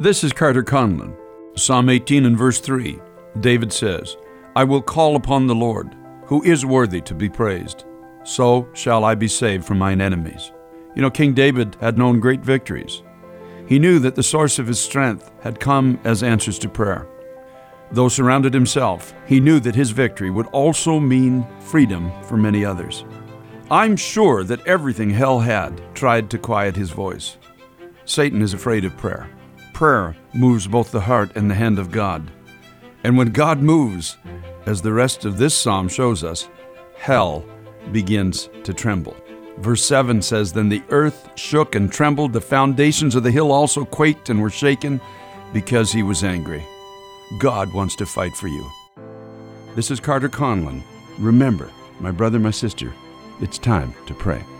This is Carter Conlon. Psalm 18 and verse 3. David says, I will call upon the Lord, who is worthy to be praised. So shall I be saved from mine enemies. You know, King David had known great victories. He knew that the source of his strength had come as answers to prayer. Though surrounded himself, he knew that his victory would also mean freedom for many others. I'm sure that everything hell had tried to quiet his voice. Satan is afraid of prayer. Prayer moves both the heart and the hand of God. And when God moves, as the rest of this psalm shows us, hell begins to tremble. Verse 7 says, Then the earth shook and trembled, the foundations of the hill also quaked and were shaken, because he was angry. God wants to fight for you. This is Carter Conlon. Remember, my brother, my sister, it's time to pray.